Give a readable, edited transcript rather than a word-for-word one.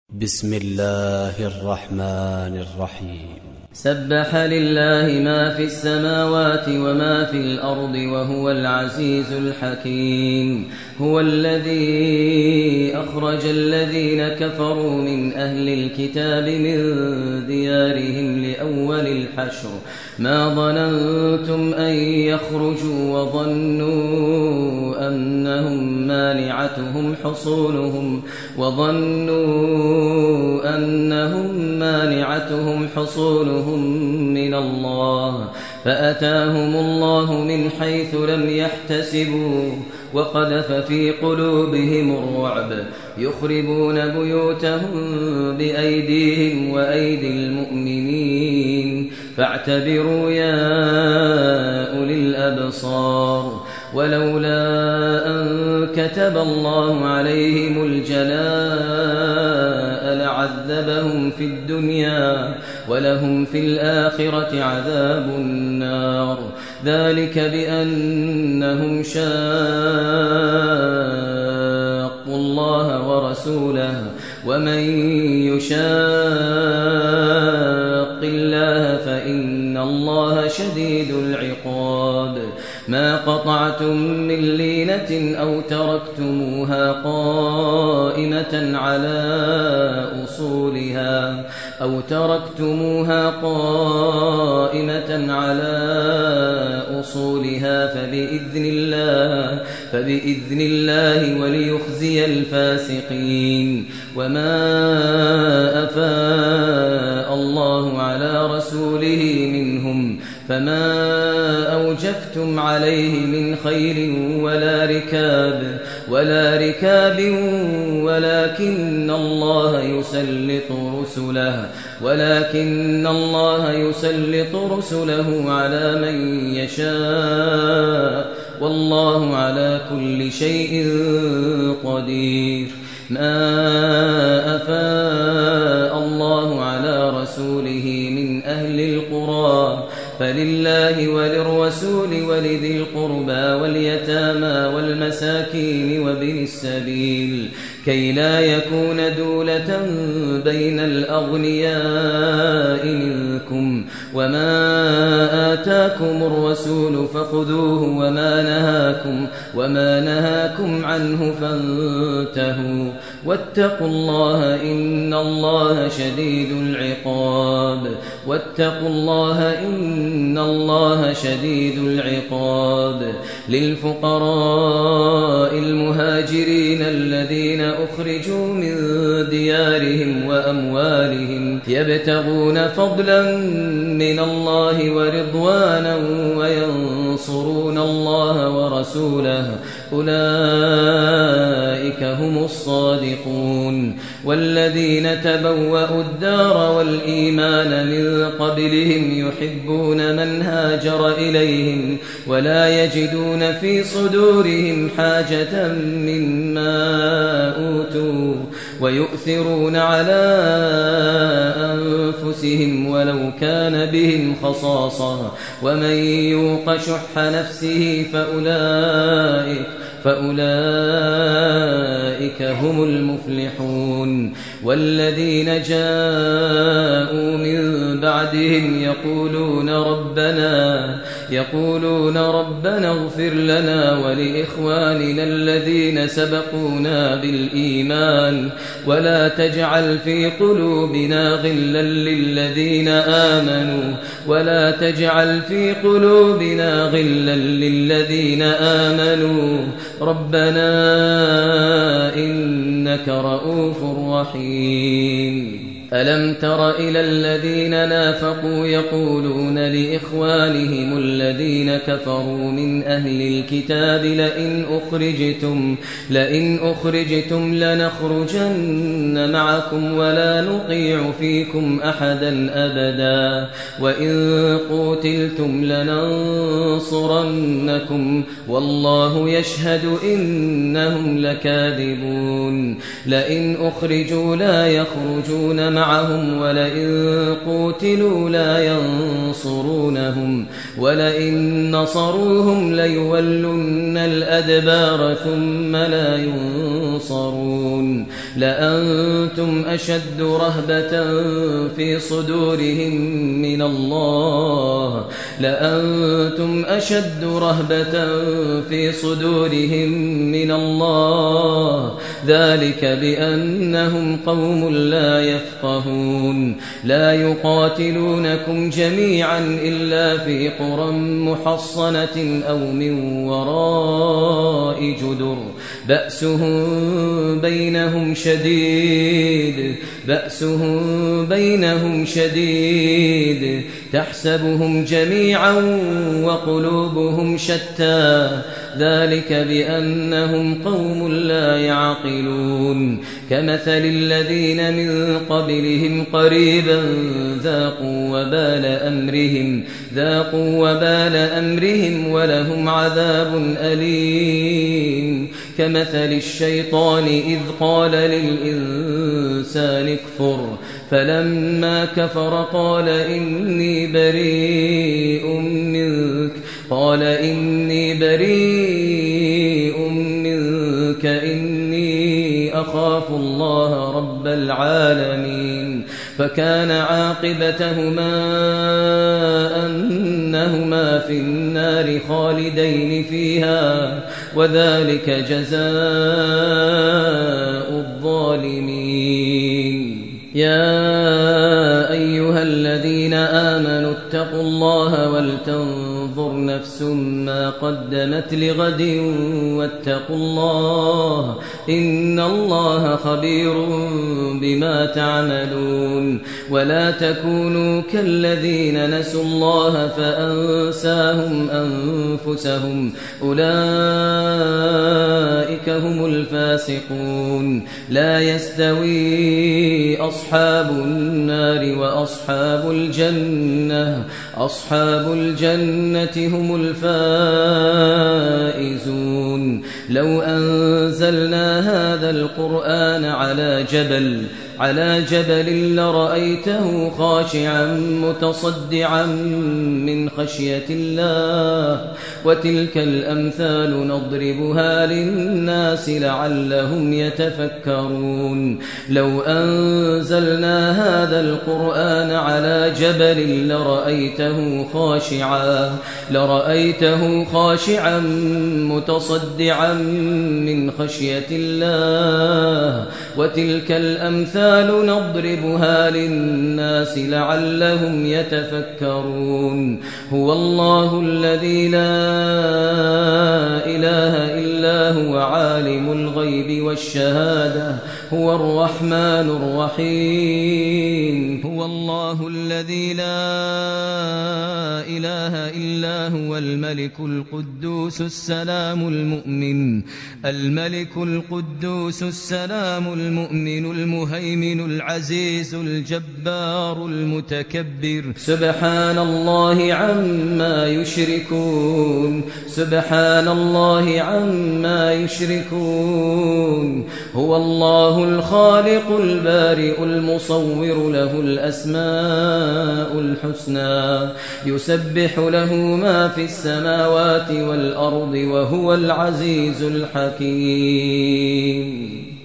بسم الله الرحمن الرحيم. سبح لله ما في السماوات وما في الأرض وهو العزيز الحكيم. هو الذي أخرج الذين كفروا من أهل الكتاب من ديارهم لأول الحشر ما ظننتم أن يخرجوا وظنوا أنهم مانعتهم حصولهم من الله فأتاهم الله من حيث لم يحتسبوا وقذف في قلوبهم الرعب يخربون بيوتهم بأيديهم وأيدي المؤمنين فاعتبروا يا أولي الأبصار. ولولا أن كتب الله عليهم الجلاء لعذبهم في الدنيا ولهم في الآخرة عذاب النار. ذلك بأنهم شاقوا الله ورسوله ومن يشاق الله فإن الله شديد العقاب. ما قطعتم من لينة أو تركتموها قائمة على أصولها فبإذن الله وليخزي الفاسقين. وما أفاء الله على رسوله منهم فما أوجفتم عليه من خيل ولا ركاب ولكن الله يسلط رسله على من يشاء والله على كل شيء قدير. ما أفاء الله على رسوله من أهل القرى فلله وللرسول ولذي القربى واليتامى والمساكين وابن السبيل كي لا يكون دولة بين الأغنياء منكم. وما آتاكم الرسول فخذوه وما نهاكم عنه فانتهوا واتقوا الله إن الله شديد العقاب. للفقراء المهاجرين الذين أخرجوا من ديارهم وأموالهم يبتغون فضلا من الله ورضوانا وينصرون الله ورسوله أولئك هم الصادقون. والذين تبوأوا الدار والإيمان من قبلهم يحبون من هاجر إليهم ولا يجدون في صدورهم حاجة مما أوتوا ويؤثرون على أنفسهم ولو كان بهم خصاصة ومن يوق شح نفسه فأولئك هم المفلحون. والذين جاءوا من بعدهم يقولون ربنا اغفر لنا ولإخواننا الذين سبقونا بالإيمان ولا تجعل في قلوبنا غلا للذين آمنوا ربنا إنك رؤوف رحيم. ألم تر إلى الذين نافقوا يقولون لإخوانهم الذين كفروا من أهل الكتاب لئن أخرجتم لنخرجن معكم ولا نطيع فيكم أحدا أبدا وإن قوتلتم لننصرنكم والله يشهد إنهم لكاذبون. لئن أخرجوا لا يخرجون معهم ولئن قوتلوا لا ينصرونهم ولئن نصروهم ليولن الأدبار ثم لا ينصرون لأنتم أشد رهبة في صدورهم من الله لأنتم أشد رهبة في صدورهم من الله ذلك بأنهم قوم لا يفقهون لا يقاتلونكم جميعا إلا في قرى محصنة أو من وراء جدر بأسهم بينهم شديد تحسبهم جميعا وقلوبهم شتى ذلك بأنهم قوم لا يعقلون كمثل الذين من قبلهم قريبا ذاقوا وبال أمرهم ولهم عذاب أليم كمثل الشيطان إذ قال للإنسان اكفر فلما كفر قال إني بريء منك إني أخاف الله رب العالمين فكان عاقبتهما أنهما في النار خالدين فيها وذلك جزاء الظالمين يا أيها الذين آمنوا اتقوا الله ولتنظر نفس ما قدمت لغد واتقوا الله إن الله خبير بما تعملون ولا تكونوا كالذين نسوا الله فأنساهم أنفسهم أولئك هم الفاسقون لا يستوي أصحاب النار وأصحاب الجنة هم الفائزون لو أنزلنا هذا القرآن على جبل لرأيته خاشعا متصدعا من خشية الله وتلك الأمثال نضربها للناس لعلهم يتفكرون لو أنزلنا هذا القرآن على جبل لرأيته خاشعا متصدعا من خشية الله وتلك الأمثال نضربها للناس لعلهم يتفكرون هو الله الذي لا إله إلا هو عالم الغيب والشهادة هو الرحمن الرحيم هو الله الذي لا إله إلا هو الملك القدوس السلام المؤمن المهيمن العزيز الجبار المتكبر سبحان الله عما يشركون هو الله الخالق البارئ المصور له الأسماء الحسنى يسبح له ما في السماوات والأرض وهو العزيز الحكيم